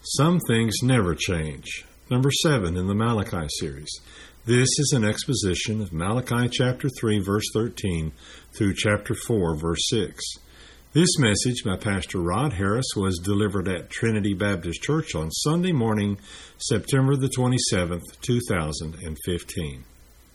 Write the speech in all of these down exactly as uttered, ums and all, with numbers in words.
Some things never change. Number seven in the Malachi series. This is an exposition of Malachi chapter three, verse thirteen through chapter four, verse six. This message by Pastor Rod Harris was delivered at Trinity Baptist Church on Sunday morning, September the twenty-seventh, two thousand fifteen.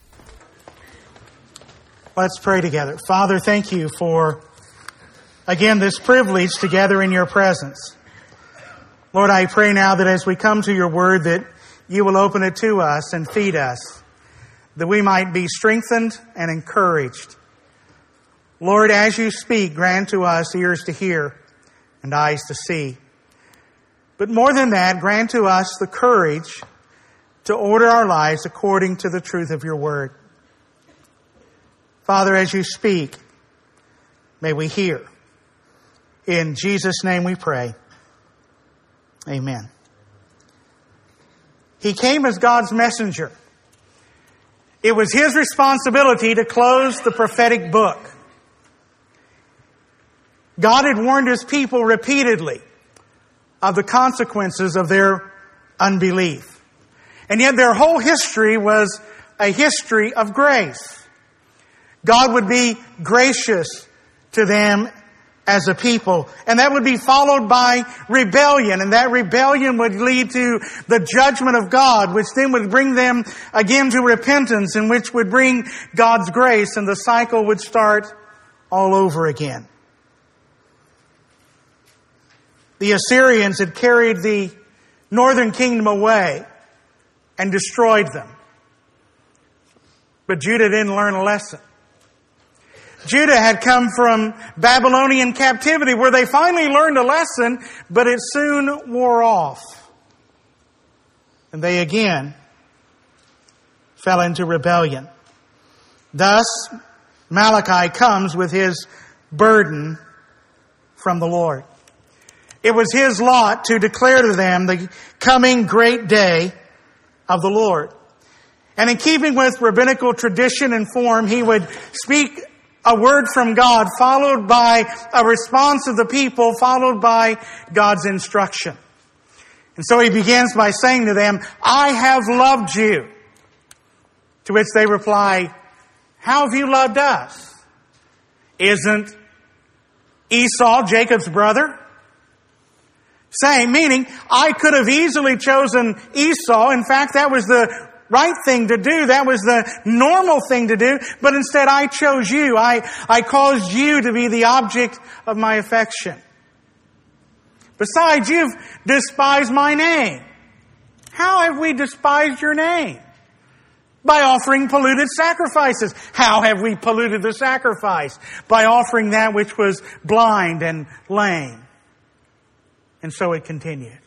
Let's pray together. Father, thank you for, again, this privilege to gather in your presence. Lord, I pray now that as we come to your word, that you will open it to us and feed us, that we might be strengthened and encouraged. Lord, as you speak, grant to us ears to hear and eyes to see. But more than that, grant to us the courage to order our lives according to the truth of your word. Father, as you speak, may we hear. In Jesus' name we pray. Amen. He came as God's messenger. It was his responsibility to close the prophetic book. God had warned his people repeatedly of the consequences of their unbelief. And yet their whole history was a history of grace. God would be gracious to them as a people. And that would be followed by rebellion. And that rebellion would lead to the judgment of God, which then would bring them again to repentance, and which would bring God's grace, and the cycle would start all over again. The Assyrians had carried the northern kingdom away and destroyed them. But Judah didn't learn a lesson. Judah had come from Babylonian captivity, where they finally learned a lesson, but it soon wore off. And they again fell into rebellion. Thus, Malachi comes with his burden from the Lord. It was his lot to declare to them the coming great day of the Lord. And in keeping with rabbinical tradition and form, he would speak a word from God, followed by a response of the people, followed by God's instruction. And so he begins by saying to them, I have loved you. To which they reply, how have you loved us? Isn't Esau Jacob's brother? Saying, meaning, I could have easily chosen Esau. In fact, that was the right thing to do. That was the normal thing to do. But instead, I chose you. I, I caused you to be the object of my affection. Besides, you've despised my name. How have we despised your name? By offering polluted sacrifices. How have we polluted the sacrifice? By offering that which was blind and lame. And so it continued.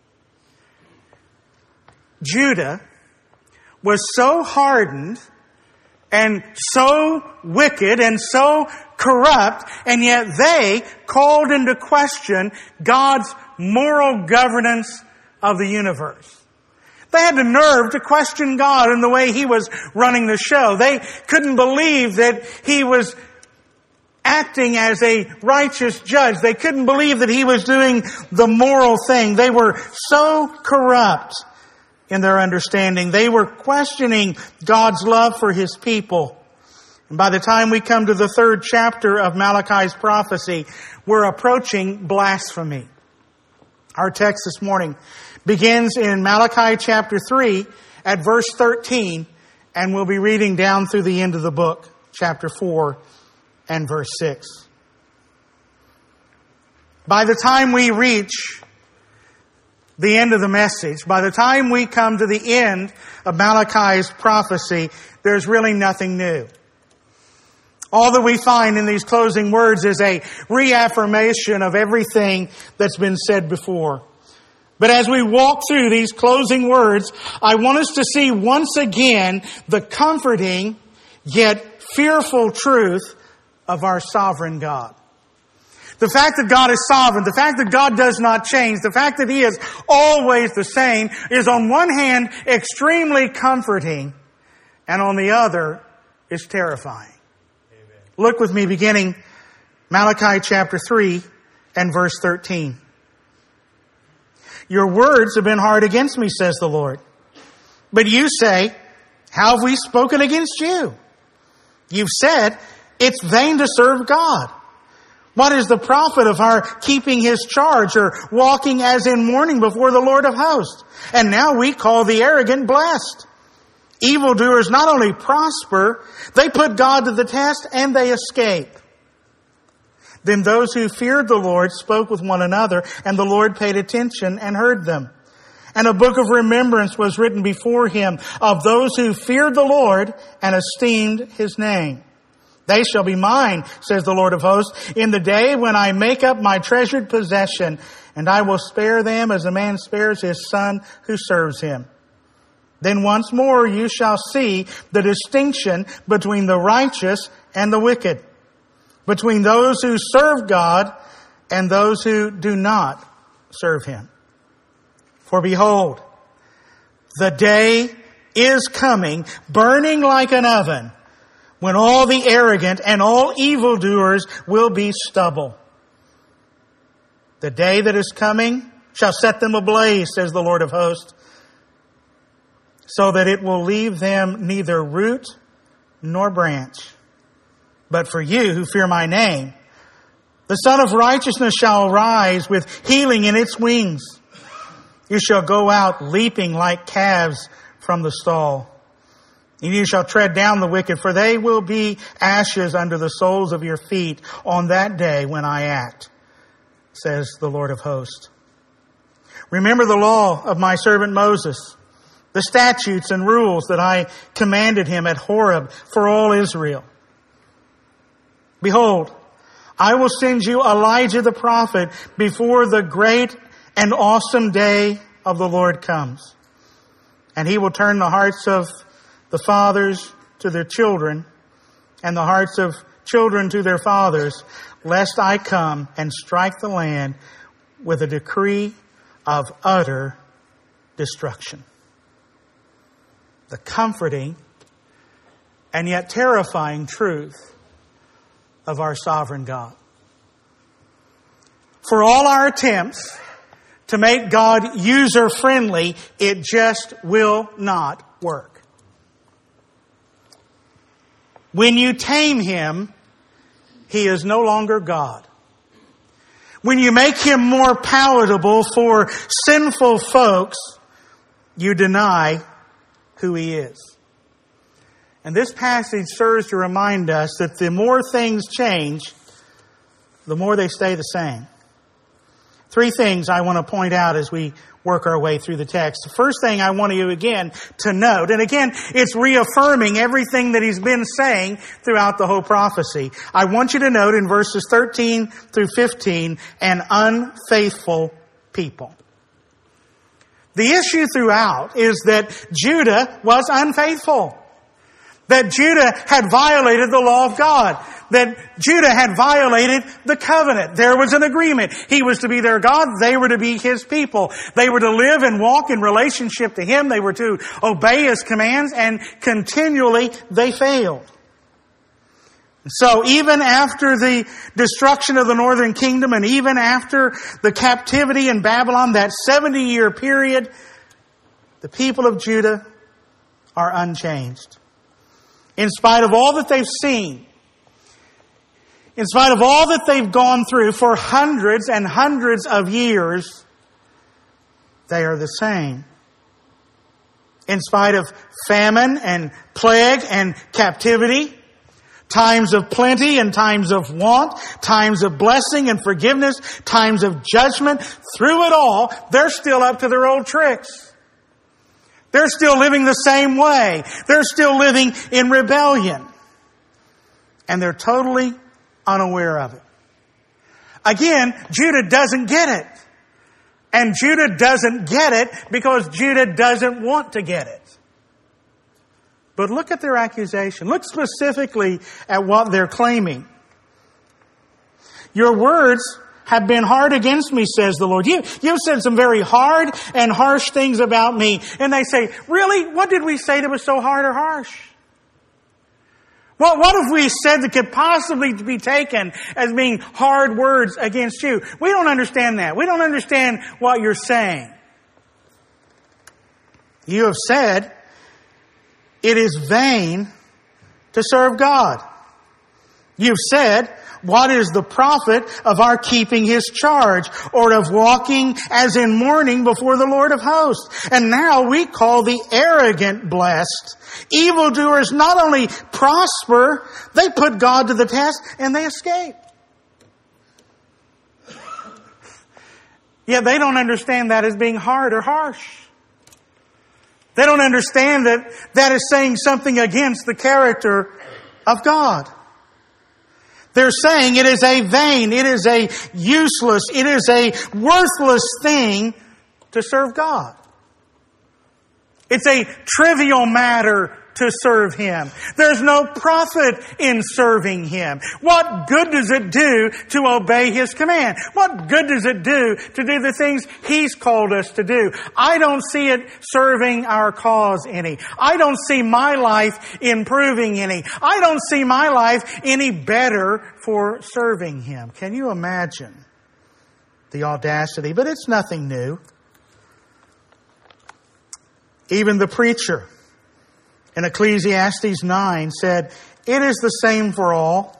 Judah was so hardened and so wicked and so corrupt, and yet they called into question God's moral governance of the universe. They had the nerve to question God in the way he was running the show. They couldn't believe that he was acting as a righteous judge. They couldn't believe that he was doing the moral thing. They were so corrupt in their understanding. They were questioning God's love for his people. And by the time we come to the third chapter of Malachi's prophecy, we're approaching blasphemy. Our text this morning begins in Malachi chapter three at verse thirteen, and we'll be reading down through the end of the book, chapter four and verse six. By the time we reach the end of the message, by the time we come to the end of Malachi's prophecy, there's really nothing new. All that we find in these closing words is a reaffirmation of everything that's been said before. But as we walk through these closing words, I want us to see once again the comforting yet fearful truth of our sovereign God. The fact that God is sovereign, the fact that God does not change, the fact that he is always the same is on one hand extremely comforting, and on the other is terrifying. Amen. Look with me beginning Malachi chapter three and verse thirteen. Your words have been hard against me, says the Lord. But you say, how have we spoken against you? You've said, it's vain to serve God. What is the profit of our keeping His charge or walking as in mourning before the Lord of hosts? And now we call the arrogant blessed. Evildoers not only prosper, they put God to the test and they escape. Then those who feared the Lord spoke with one another, and the Lord paid attention and heard them. And a book of remembrance was written before Him of those who feared the Lord and esteemed His name. They shall be mine, says the Lord of hosts, in the day when I make up my treasured possession, and I will spare them as a man spares his son who serves him. Then once more you shall see the distinction between the righteous and the wicked, between those who serve God and those who do not serve Him. For behold, the day is coming, burning like an oven, when all the arrogant and all evildoers will be stubble. The day that is coming shall set them ablaze, says the Lord of hosts, so that it will leave them neither root nor branch. But for you who fear my name, the Son of Righteousness shall arise with healing in its wings. You shall go out leaping like calves from the stall. And you shall tread down the wicked, for they will be ashes under the soles of your feet on that day when I act, says the Lord of hosts. Remember the law of my servant Moses, the statutes and rules that I commanded him at Horeb for all Israel. Behold, I will send you Elijah the prophet before the great and awesome day of the Lord comes. And he will turn the hearts of the fathers to their children, and the hearts of children to their fathers, lest I come and strike the land with a decree of utter destruction. The comforting and yet terrifying truth of our sovereign God. For all our attempts to make God user-friendly, it just will not work. When you tame Him, He is no longer God. When you make Him more palatable for sinful folks, you deny who He is. And this passage serves to remind us that the more things change, the more they stay the same. Three things I want to point out as we work our way through the text. The first thing I want you again to note, and again, it's reaffirming everything that He's been saying throughout the whole prophecy. I want you to note in verses thirteen through fifteen, an unfaithful people. The issue throughout is that Judah was unfaithful. That Judah had violated the law of God. That Judah had violated the covenant. There was an agreement. He was to be their God. They were to be His people. They were to live and walk in relationship to Him. They were to obey His commands, and continually they failed. So even after the destruction of the northern kingdom, and even after the captivity in Babylon, that seventy-year period, the people of Judah are unchanged. In spite of all that they've seen, in spite of all that they've gone through for hundreds and hundreds of years, they are the same. In spite of famine and plague and captivity, times of plenty and times of want, times of blessing and forgiveness, times of judgment, through it all, they're still up to their old tricks. They're still living the same way. They're still living in rebellion. And they're totally unaware of it. Again, Judah doesn't get it. And Judah doesn't get it because Judah doesn't want to get it. But look at their accusation. Look specifically at what they're claiming. Your words have been hard against me, says the Lord. You, you've said some very hard and harsh things about me. And they say, really? What did we say that was so hard or harsh? What, what have we said that could possibly be taken as being hard words against you? We don't understand that. We don't understand what you're saying. You have said it is vain to serve God. You've said, what is the profit of our keeping His charge, or of walking as in mourning before the Lord of hosts? And now we call the arrogant blessed. Evildoers not only prosper, they put God to the test and they escape. Yet they don't understand that as being hard or harsh. They don't understand that that is saying something against the character of God. They're saying it is a vain, it is a useless, it is a worthless thing to serve God. It's a trivial matter to serve Him. There's no profit in serving Him. What good does it do to obey His command? What good does it do to do the things He's called us to do? I don't see it serving our cause any. I don't see my life improving any. I don't see my life any better for serving Him. Can you imagine the audacity? But it's nothing new. Even the preacher in Ecclesiastes nine said, it is the same for all.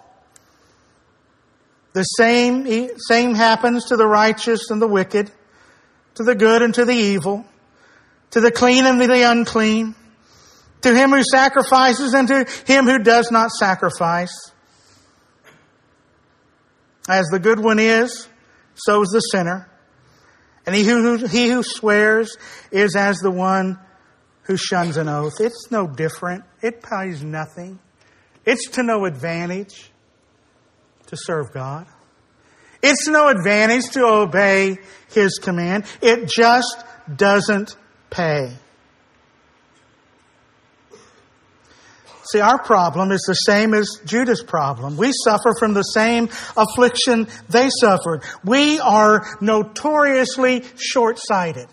The same, same happens to the righteous and the wicked, to the good and to the evil, to the clean and the unclean, to him who sacrifices and to him who does not sacrifice. As the good one is, so is the sinner. And he who, he who swears is as the one who shuns an oath. It's no different. It pays nothing. It's to no advantage to serve God. It's no advantage to obey His command. It just doesn't pay. See, our problem is the same as Judah's problem. We suffer from the same affliction they suffered. We are notoriously short-sighted.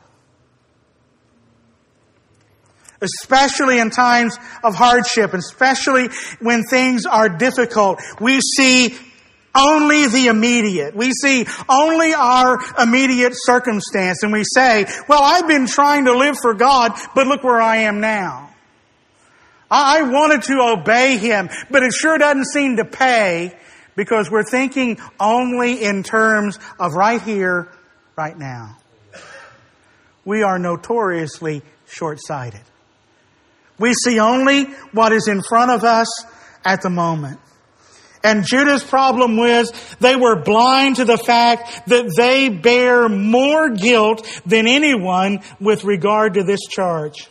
Especially in times of hardship, especially when things are difficult. We see only the immediate. We see only our immediate circumstance. And we say, well, I've been trying to live for God, but look where I am now. I wanted to obey Him, but it sure doesn't seem to pay, because we're thinking only in terms of right here, right now. We are notoriously short-sighted. We see only what is in front of us at the moment. And Judah's problem was they were blind to the fact that they bear more guilt than anyone with regard to this charge.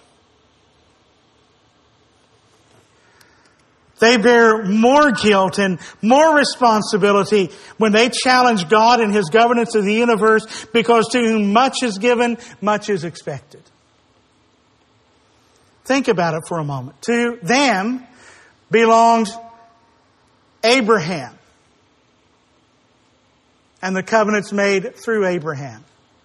They bear more guilt and more responsibility when they challenge God and His governance of the universe, because to whom much is given, much is expected. Think about it for a moment. To them belonged Abraham and the covenants made through Abraham.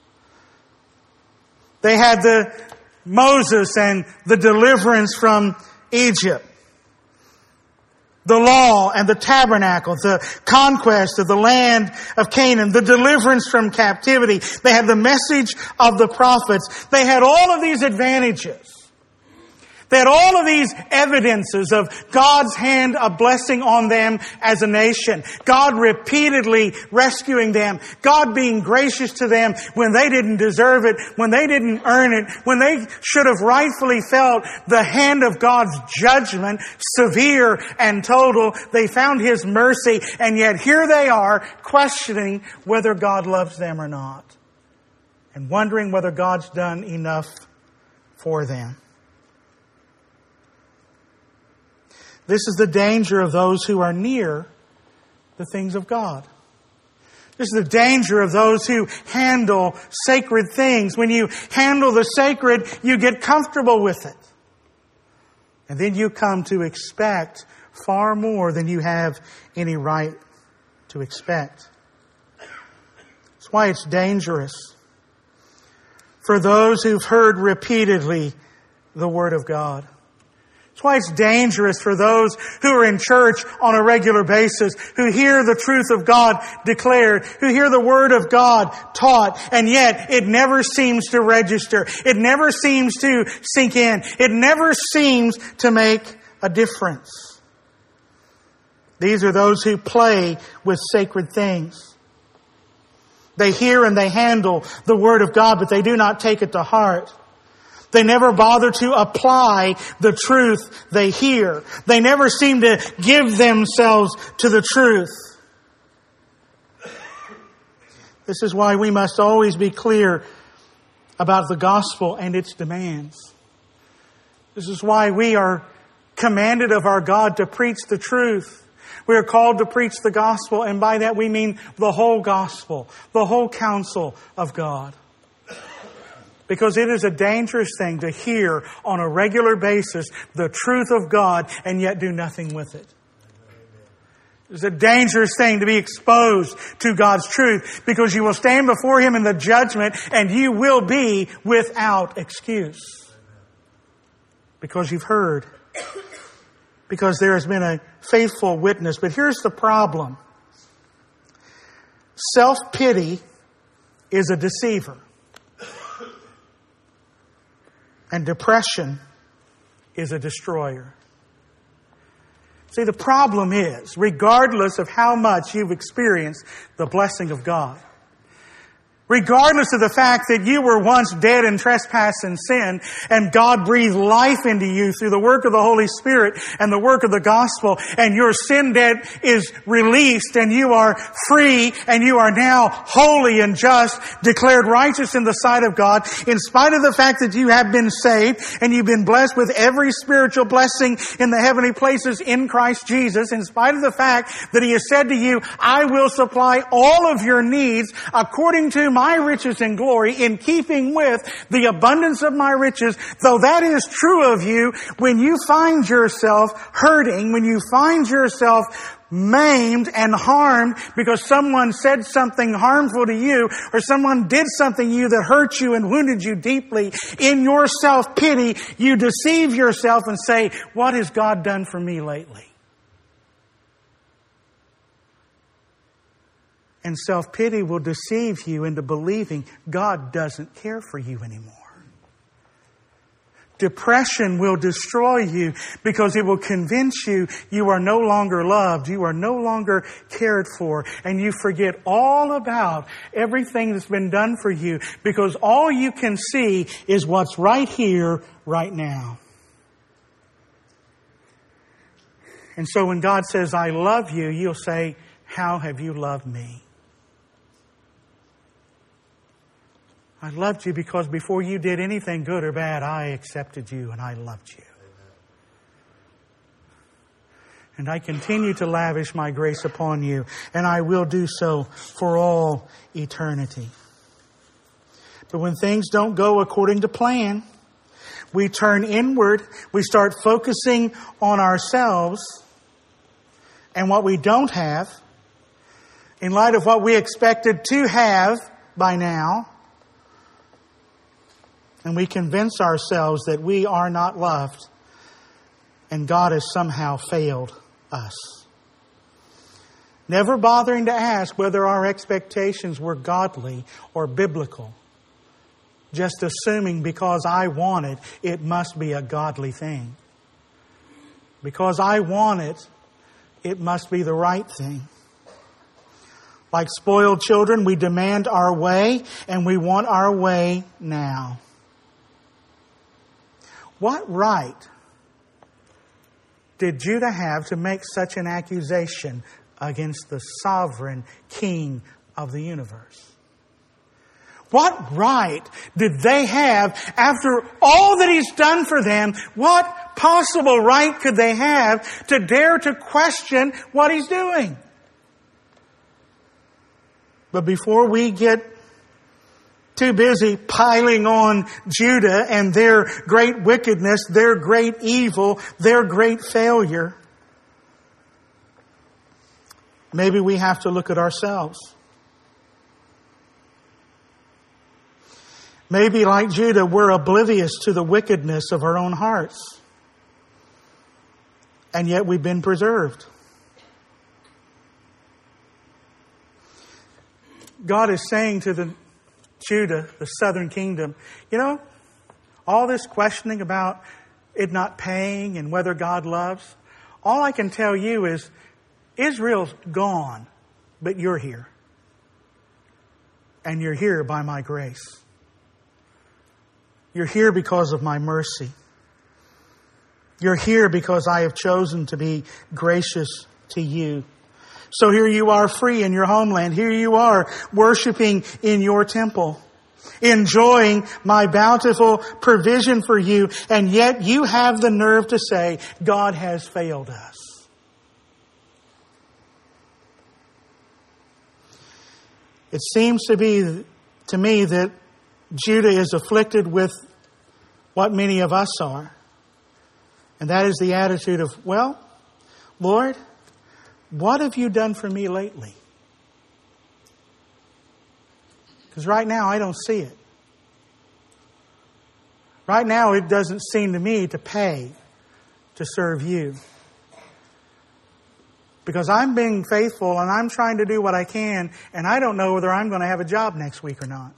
They had the Moses and the deliverance from Egypt. The law and the tabernacle, the conquest of the land of Canaan, the deliverance from captivity. They had the message of the prophets. They had all of these advantages. They had all of these evidences of God's hand of blessing on them as a nation. God repeatedly rescuing them. God being gracious to them when they didn't deserve it, when they didn't earn it, when they should have rightfully felt the hand of God's judgment, severe and total. They found His mercy, and yet here they are questioning whether God loves them or not, and wondering whether God's done enough for them. This is the danger of those who are near the things of God. This is the danger of those who handle sacred things. When you handle the sacred, you get comfortable with it. And then you come to expect far more than you have any right to expect. That's why it's dangerous for those who've heard repeatedly the Word of God That's why it's dangerous for those who are in church on a regular basis, who hear the truth of God declared, who hear the Word of God taught, and yet it never seems to register. It never seems to sink in. It never seems to make a difference. These are those who play with sacred things. They hear and they handle the Word of God, but they do not take it to heart. They never bother to apply the truth they hear. They never seem to give themselves to the truth. This is why we must always be clear about the gospel and its demands. This is why we are commanded of our God to preach the truth. We are called to preach the gospel, and by that we mean the whole gospel, the whole counsel of God. Because it is a dangerous thing to hear on a regular basis the truth of God and yet do nothing with it. It's a dangerous thing to be exposed to God's truth, because you will stand before Him in the judgment and you will be without excuse. Because you've heard. Because there has been a faithful witness. But here's the problem. Self-pity is a deceiver. And depression is a destroyer. See, the problem is, regardless of how much you've experienced the blessing of God, regardless of the fact that you were once dead in trespass and sin, and God breathed life into you through the work of the Holy Spirit and the work of the gospel, and your sin debt is released, and you are free, and you are now holy and just, declared righteous in the sight of God, in spite of the fact that you have been saved, and you've been blessed with every spiritual blessing in the heavenly places in Christ Jesus, in spite of the fact that He has said to you, I will supply all of your needs according to my riches and glory, in keeping with the abundance of my riches. Though that is true of you, when you find yourself hurting, when you find yourself maimed and harmed because someone said something harmful to you, or someone did something to you that hurt you and wounded you deeply, in your self-pity, you deceive yourself and say, what has God done for me lately? And self-pity will deceive you into believing God doesn't care for you anymore. Depression will destroy you because it will convince you you are no longer loved, you are no longer cared for, and you forget all about everything that's been done for you, because all you can see is what's right here, right now. And so when God says, I love you, you'll say, how have you loved me? I loved you because before you did anything good or bad, I accepted you and I loved you. And I continue to lavish my grace upon you, and I will do so for all eternity. But when things don't go according to plan, we turn inward, we start focusing on ourselves and what we don't have, in light of what we expected to have by now. And we convince ourselves that we are not loved and God has somehow failed us. Never bothering to ask whether our expectations were godly or biblical. Just assuming because I want it, it must be a godly thing. Because I want it, it must be the right thing. Like spoiled children, we demand our way and we want our way now. What right did Judah have to make such an accusation against the sovereign King of the universe? What right did they have after all that He's done for them? What possible right could they have to dare to question what He's doing? But before we get too busy piling on Judah and their great wickedness, their great evil, their great failure, maybe we have to look at ourselves. Maybe, like Judah, we're oblivious to the wickedness of our own hearts. And yet we've been preserved. God is saying to the Judah, the southern kingdom, you know, all this questioning about it not paying and whether God loves, all I can tell you is Israel's gone, but you're here. And you're here by my grace. You're here because of my mercy. You're here because I have chosen to be gracious to you. So here you are free in your homeland. Here you are worshiping in your temple, enjoying my bountiful provision for you. And yet you have the nerve to say, God has failed us. It seems to be to me that Judah is afflicted with what many of us are. And that is the attitude of, well, Lord, what have you done for me lately? Because right now I don't see it. Right now it doesn't seem to me to pay to serve you. Because I'm being faithful and I'm trying to do what I can, and I don't know whether I'm going to have a job next week or not.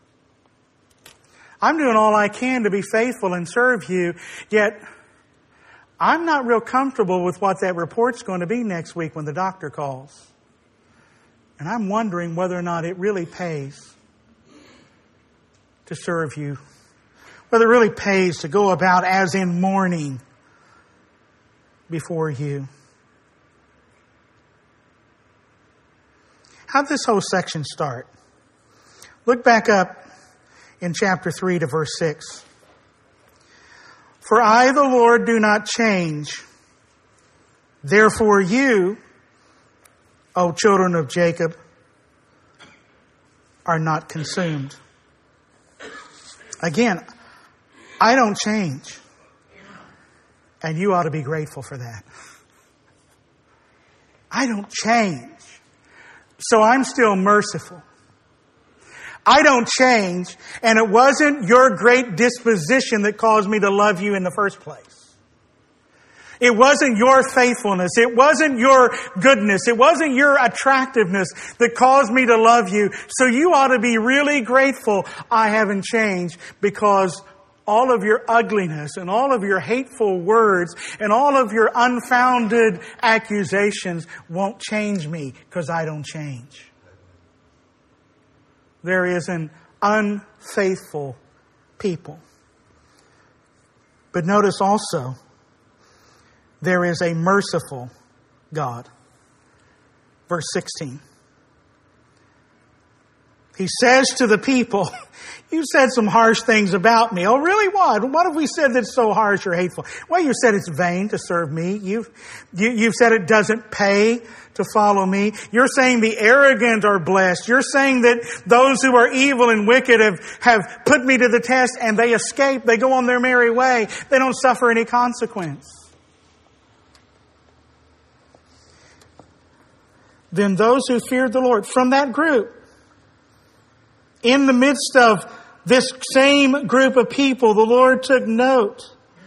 I'm doing all I can to be faithful and serve you, yet I'm not real comfortable with what that report's going to be next week when the doctor calls. And I'm wondering whether or not it really pays to serve you. Whether it really pays to go about as in mourning before you. How did this whole section start? Look back up in chapter three to verse six. For I, the Lord, do not change. Therefore you, O children of Jacob, are not consumed. Again, I don't change. And you ought to be grateful for that. I don't change. So I'm still merciful. I don't change, and it wasn't your great disposition that caused me to love you in the first place. It wasn't your faithfulness. It wasn't your goodness. It wasn't your attractiveness that caused me to love you. So you ought to be really grateful I haven't changed, because all of your ugliness and all of your hateful words and all of your unfounded accusations won't change me, because I don't change. There is an unfaithful people. But notice also, there is a merciful God. Verse sixteen. He says to the people, you said some harsh things about me. Oh, really? What? What have we said that's so harsh or hateful? Well, you said it's vain to serve me. You've, you, you've said it doesn't pay to follow me. You're saying the arrogant are blessed. You're saying that those who are evil and wicked have, have put me to the test and they escape. They go on their merry way. They don't suffer any consequence. Then those who feared the Lord, from that group, in the midst of this same group of people, the Lord took note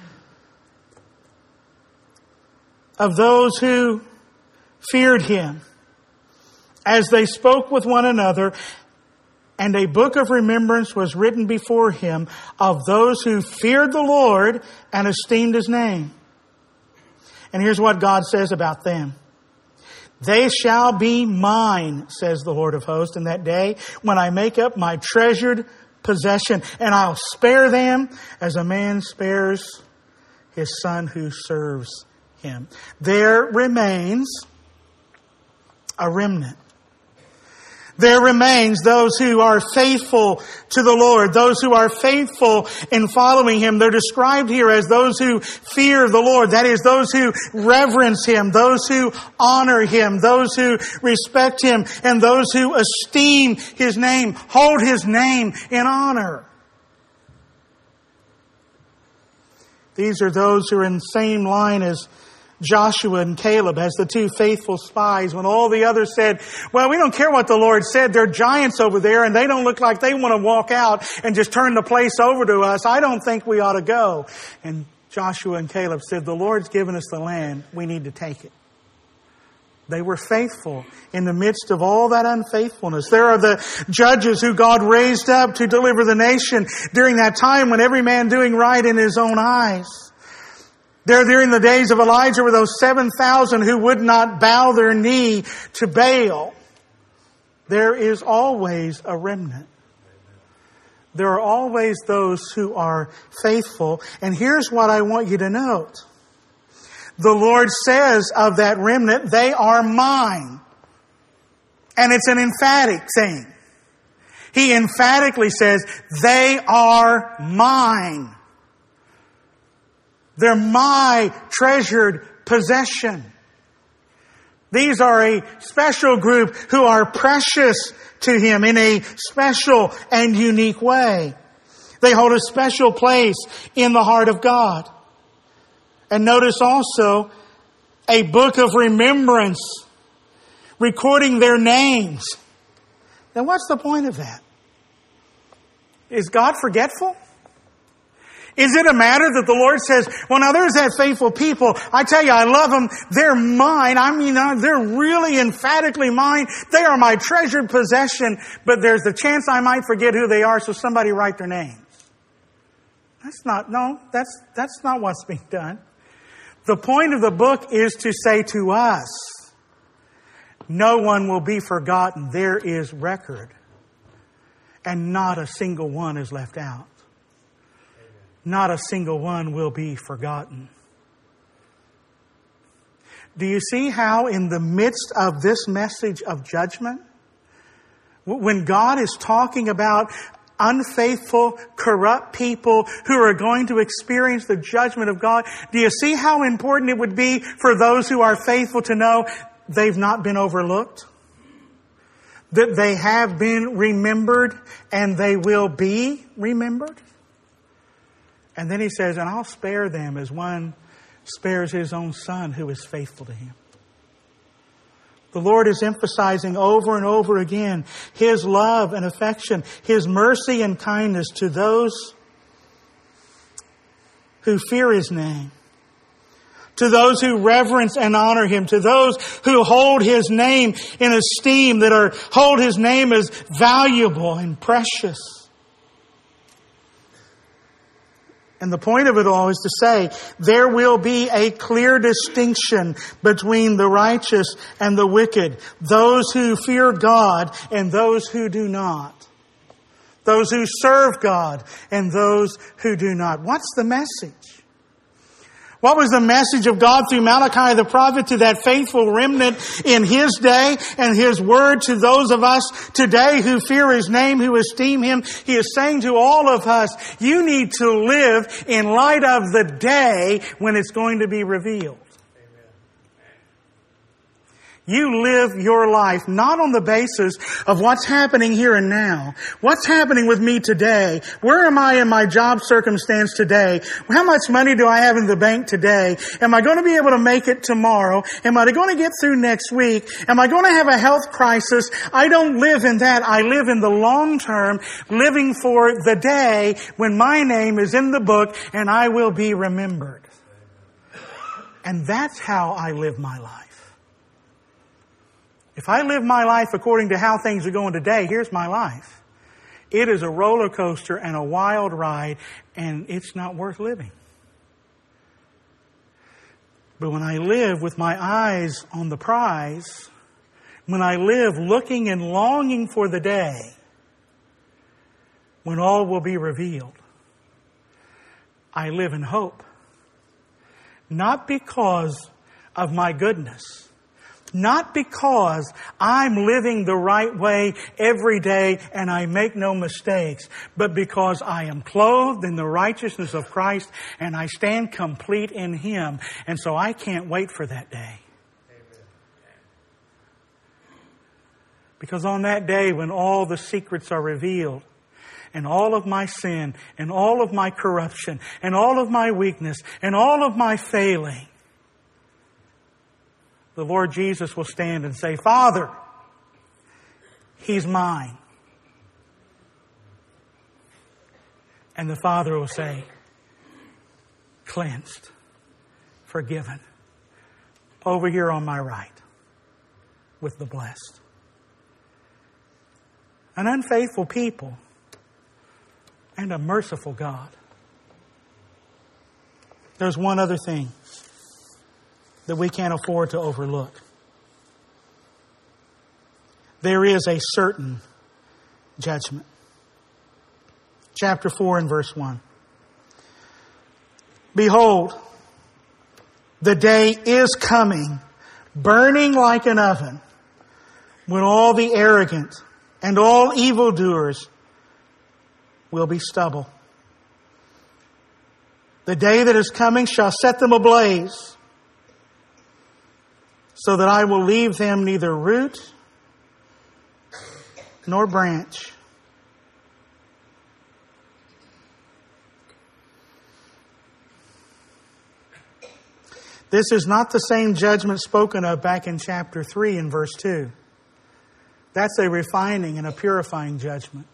of those who feared Him as they spoke with one another, and a book of remembrance was written before Him of those who feared the Lord and esteemed His name. And here's what God says about them. They shall be mine, says the Lord of hosts, in that day when I make up my treasured possession, and I'll spare them as a man spares his son who serves him. There remains a remnant. There remains those who are faithful to the Lord, those who are faithful in following Him. They're described here as those who fear the Lord. That is, those who reverence Him, those who honor Him, those who respect Him, and those who esteem His name, hold His name in honor. These are those who are in the same line as Joshua and Caleb as the two faithful spies, when all the others said, well, we don't care what the Lord said. There are giants over there and they don't look like they want to walk out and just turn the place over to us. I don't think we ought to go. And Joshua and Caleb said, the Lord's given us the land. We need to take it. They were faithful in the midst of all that unfaithfulness. There are the judges who God raised up to deliver the nation during that time when every man doing right in his own eyes. There during the days of Elijah were those seven thousand who would not bow their knee to Baal. There is always a remnant. There are always those who are faithful. And here's what I want you to note. The Lord says of that remnant, they are mine. And it's an emphatic thing. He emphatically says, they are mine. They're my treasured possession. These are a special group who are precious to Him in a special and unique way. They hold a special place in the heart of God. And notice also a book of remembrance recording their names. Now what's the point of that? Is God forgetful? Is it a matter that the Lord says, well, now there's that faithful people. I tell you, I love them. They're mine. I mean, they're really emphatically mine. They are my treasured possession. But there's the chance I might forget who they are, so somebody write their names. That's not, no, that's, that's not what's being done. The point of the book is to say to us, no one will be forgotten. There is record. And not a single one is left out. Not a single one will be forgotten. Do you see how in the midst of this message of judgment, when God is talking about unfaithful, corrupt people who are going to experience the judgment of God, do you see how important it would be for those who are faithful to know they've not been overlooked? That they have been remembered and they will be remembered? And then He says, and I'll spare them as one spares his own son who is faithful to Him. The Lord is emphasizing over and over again His love and affection, His mercy and kindness to those who fear His name, to those who reverence and honor Him, to those who hold His name in esteem, that are hold His name as valuable and precious. And the point of it all is to say, there will be a clear distinction between the righteous and the wicked, those who fear God and those who do not, those who serve God and those who do not. What's the message? What was the message of God through Malachi the prophet to that faithful remnant in his day, and His word to those of us today who fear His name, who esteem Him? He is saying to all of us, you need to live in light of the day when it's going to be revealed. You live your life not on the basis of what's happening here and now. What's happening with me today? Where am I in my job circumstance today? How much money do I have in the bank today? Am I going to be able to make it tomorrow? Am I going to get through next week? Am I going to have a health crisis? I don't live in that. I live in the long term, living for the day when my name is in the book and I will be remembered. And that's how I live my life. If I live my life according to how things are going today, here's my life. It is a roller coaster and a wild ride, and it's not worth living. But when I live with my eyes on the prize, when I live looking and longing for the day when all will be revealed, I live in hope. Not because of my goodness, not because I'm living the right way every day and I make no mistakes, but because I am clothed in the righteousness of Christ and I stand complete in Him. And so I can't wait for that day. Because on that day when all the secrets are revealed, and all of my sin, and all of my corruption, and all of my weakness, and all of my failing, the Lord Jesus will stand and say, Father, He's mine. And the Father will say, cleansed, forgiven. Over here on my right with the blessed. An unfaithful people and a merciful God. There's one other thing that we can't afford to overlook. There is a certain judgment. Chapter four and verse one. Behold, the day is coming, burning like an oven, when all the arrogant and all evildoers will be stubble. The day that is coming shall set them ablaze, so that I will leave them neither root nor branch. This is not the same judgment spoken of back in chapter three and verse two. That's a refining and a purifying judgment.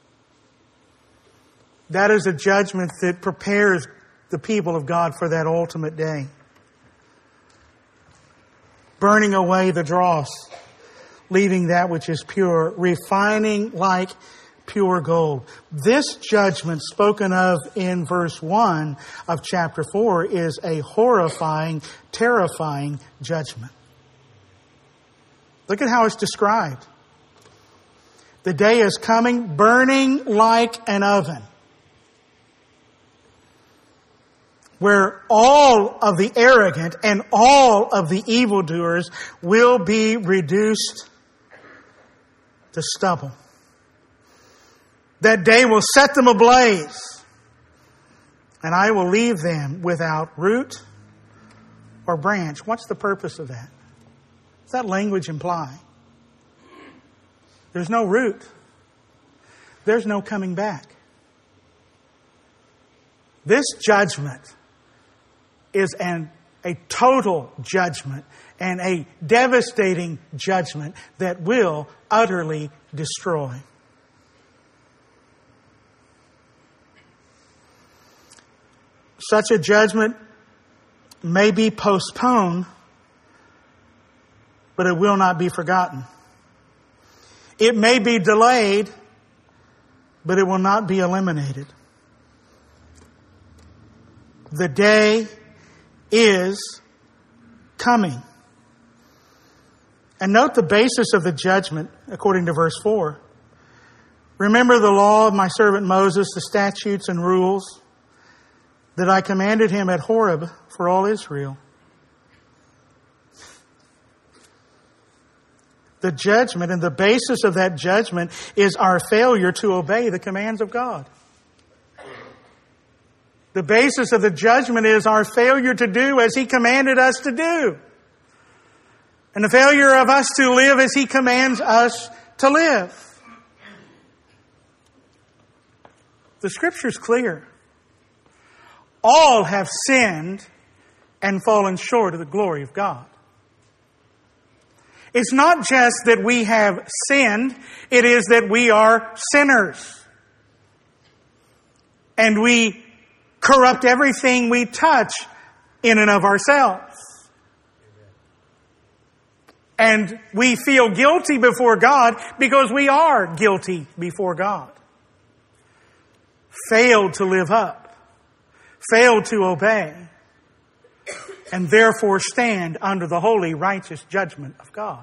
That is a judgment that prepares the people of God for that ultimate day. Burning away the dross, leaving that which is pure, refining like pure gold. This judgment spoken of in verse one of chapter four is a horrifying, terrifying judgment. Look at how it's described. The day is coming, burning like an oven, where all of the arrogant and all of the evildoers will be reduced to stubble. That day will set them ablaze, and I will leave them without root or branch. What's the purpose of that? Does that language imply? There's no root. There's no coming back. This judgment is an, a total judgment and a devastating judgment that will utterly destroy. Such a judgment may be postponed, but it will not be forgotten. It may be delayed, but it will not be eliminated. The day is coming. And note the basis of the judgment according to verse four. Remember the law of my servant Moses, the statutes and rules that I commanded him at Horeb for all Israel. The judgment and the basis of that judgment is our failure to obey the commands of God. The basis of the judgment is our failure to do as He commanded us to do. And the failure of us to live as He commands us to live. The Scripture's clear. All have sinned and fallen short of the glory of God. It's not just that we have sinned, it is that we are sinners. And we corrupt everything we touch in and of ourselves. And we feel guilty before God because we are guilty before God. Failed to live up. Failed to obey. And therefore stand under the holy, righteous judgment of God.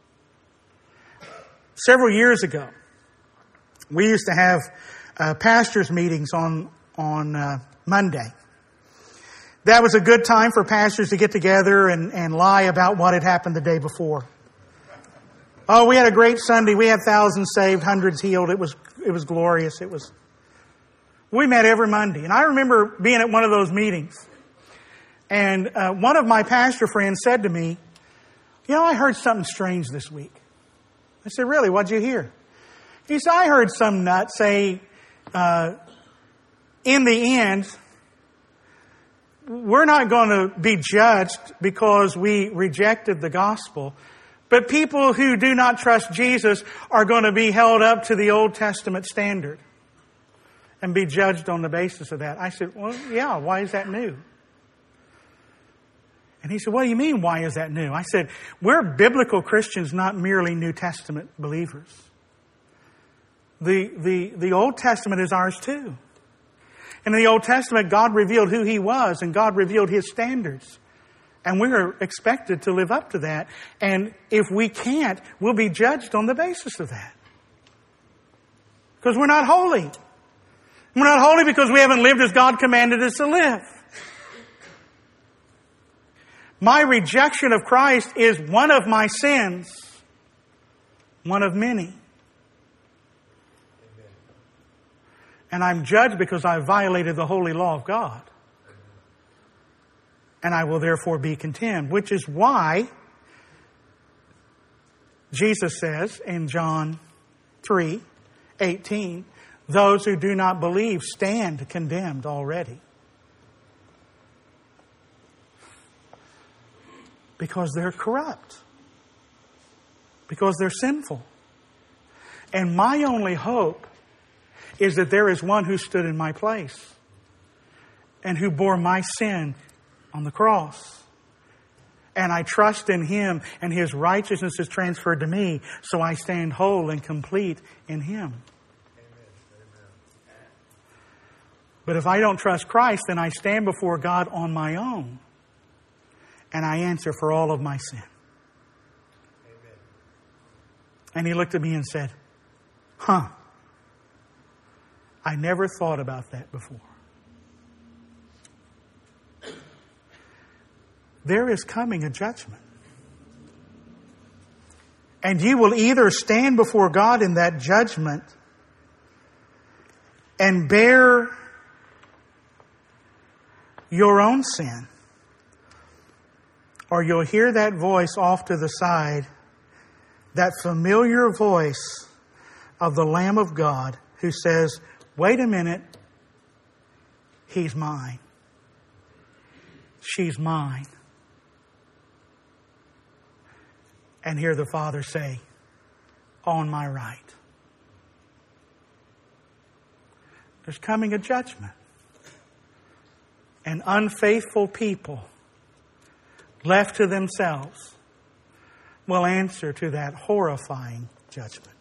Several years ago, we used to have uh, pastors' meetings on, on uh, Monday. That was a good time for pastors to get together and, and lie about what had happened the day before. Oh, we had a great Sunday. We had thousands saved, hundreds healed. It was, it was glorious. It was. We met every Monday. And I remember being at one of those meetings. And uh, one of my pastor friends said to me, you know, I heard something strange this week. I said, really? What'd you hear? He said, I heard some nut say, uh, in the end, we're not going to be judged because we rejected the gospel. But people who do not trust Jesus are going to be held up to the Old Testament standard and be judged on the basis of that. I said, well, yeah, why is that new? And he said, what do you mean, why is that new? I said, we're biblical Christians, not merely New Testament believers. The, the, the Old Testament is ours too. And in the Old Testament, God revealed who He was and God revealed His standards. And we are expected to live up to that. And if we can't, we'll be judged on the basis of that. Because we're not holy. We're not holy because we haven't lived as God commanded us to live. My rejection of Christ is one of my sins, one of many. And I'm judged because I violated the holy law of God. And I will therefore be condemned, which is why Jesus says in John three eighteen, those who do not believe stand condemned already. Because they're corrupt. Because they're sinful. And my only hope is that there is one who stood in my place and who bore my sin on the cross. And I trust in Him and His righteousness is transferred to me, so I stand whole and complete in Him. But if I don't trust Christ, then I stand before God on my own. And I answer for all of my sin. Amen. And He looked at me and said, huh, I never thought about that before. There is coming a judgment. And you will either stand before God in that judgment and bear your own sin, or you'll hear that voice off to the side, that familiar voice of the Lamb of God who says, wait a minute, He's mine. She's mine. And hear the Father say, on my right. There's coming a judgment. And unfaithful people left to themselves will answer to that horrifying judgment.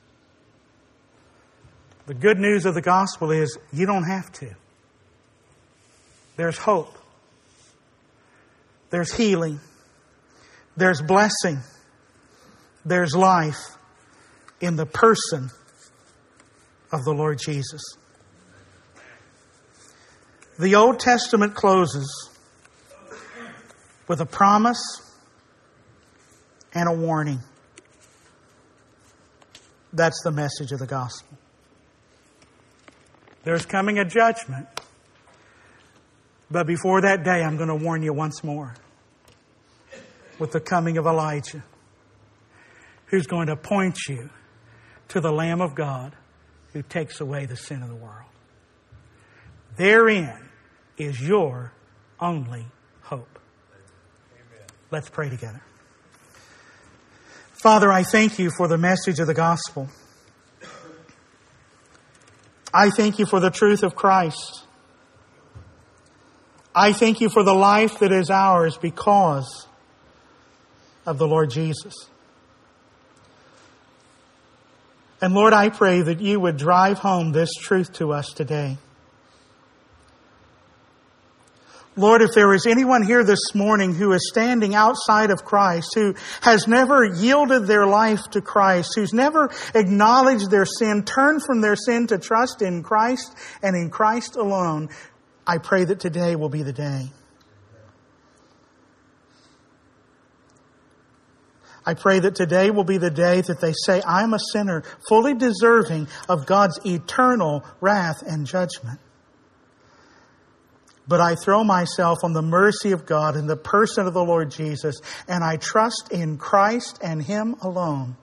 The good news of the gospel is you don't have to. There's hope. There's healing. There's blessing. There's life in the person of the Lord Jesus. The Old Testament closes with a promise and a warning. That's the message of the gospel. There's coming a judgment. But before that day, I'm going to warn you once more with the coming of Elijah, who's going to point you to the Lamb of God who takes away the sin of the world. Therein is your only hope. Amen. Let's pray together. Father, I thank You for the message of the gospel. I thank You for the truth of Christ. I thank You for the life that is ours because of the Lord Jesus. And Lord, I pray that You would drive home this truth to us today. Lord, if there is anyone here this morning who is standing outside of Christ, who has never yielded their life to Christ, who's never acknowledged their sin, turned from their sin to trust in Christ and in Christ alone, I pray that today will be the day. I pray that today will be the day that they say, I'm a sinner, fully deserving of God's eternal wrath and judgment. But I throw myself on the mercy of God in the person of the Lord Jesus, and I trust in Christ and Him alone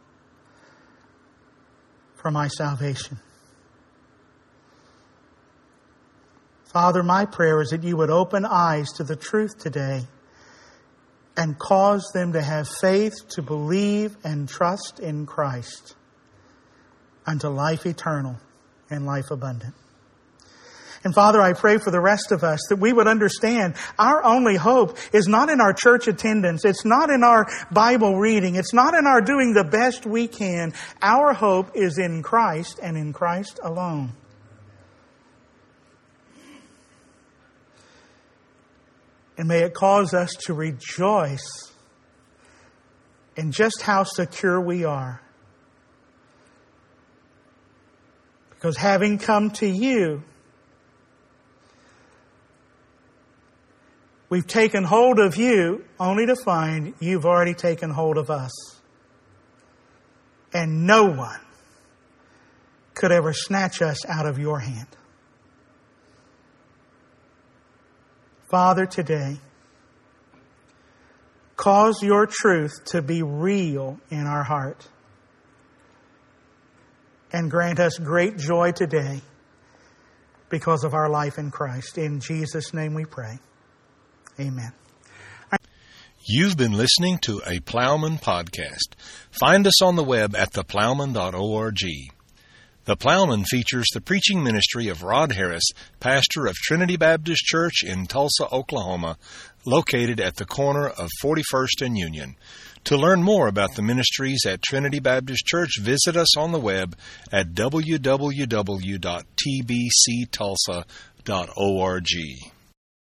for my salvation. Father, my prayer is that You would open eyes to the truth today and cause them to have faith to believe and trust in Christ unto life eternal and life abundant. And Father, I pray for the rest of us that we would understand our only hope is not in our church attendance. It's not in our Bible reading. It's not in our doing the best we can. Our hope is in Christ and in Christ alone. And may it cause us to rejoice in just how secure we are. Because having come to you, we've taken hold of you only to find you've already taken hold of us. And no one could ever snatch us out of your hand. Father, today, cause your truth to be real in our heart. And grant us great joy today because of our life in Christ. In Jesus' name we pray. Amen. You've been listening to a Plowman podcast. Find us on the web at the plowman dot org. The Plowman features the preaching ministry of Rod Harris, pastor of Trinity Baptist Church in Tulsa, Oklahoma, located at the corner of forty-first and Union. To learn more about the ministries at Trinity Baptist Church, visit us on the web at w w w dot t b c tulsa dot org.